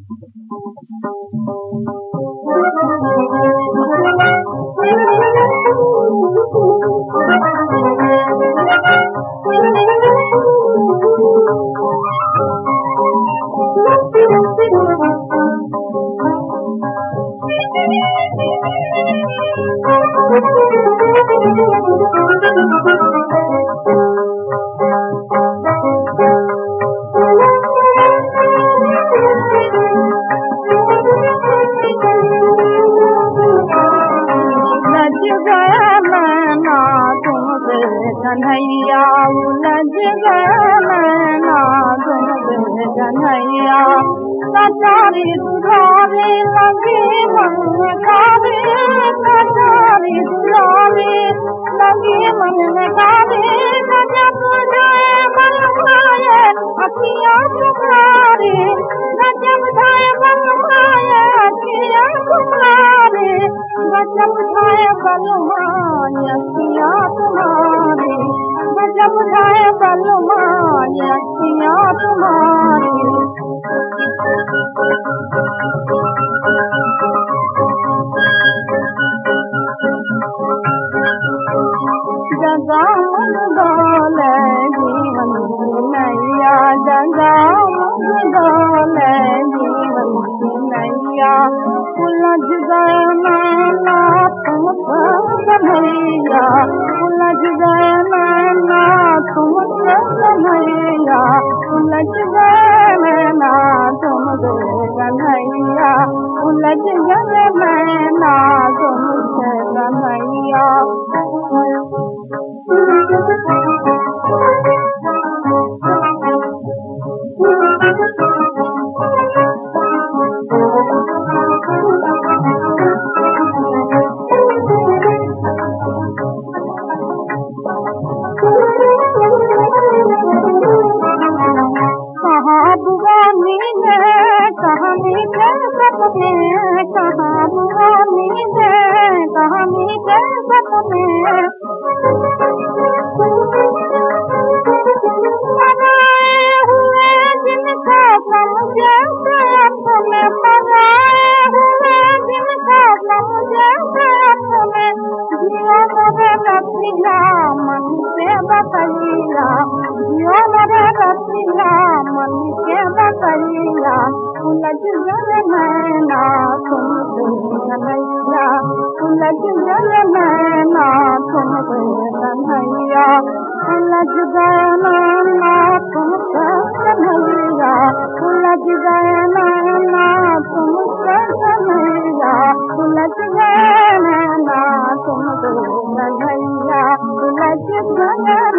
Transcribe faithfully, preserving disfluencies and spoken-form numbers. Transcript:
कन्हैया उलझ गए नैना तुम कन्हैया कचारी दुधारे लगे मन कावे कचारी दुधारे लगे मन कावे गजब जाए मन माए अखियाँ तुम्हारे गजब जाए मन माए अखियाँ तुम्हारे गजब जाए बल माए अखियाँ तुम्हारे गजब जाए बल माए अखियाँ तुम्हारी जगा मन डोले जीवन की नैया जगा मन डोले जीवन की नैया उलझ गए नैना तुम कन्हैया उलझ गए नैना तुम कन्हैया उलझ गए नैना तुम कन्हैया उलझ गए नैना तुम कन्हैया कहाँ बुआनी है कहानी है सपने कहाँ बुआनी है कहानी है सपने बनाए हुए जिनका समझे अपने बनाए हुए जिनका समझे अपने जियो मेरे रसीला मन से बतैया जियो मेरे रसीला मन के बतैया उलझ गए नैना तुम कन्हैया उलझ गए नैना तुम कन्हैया उलझ गए नैना तुम कन्हैया उलझ गए नैना तुम कन्हैया उलझ गए नैना तुम कन्हैया उलझ गए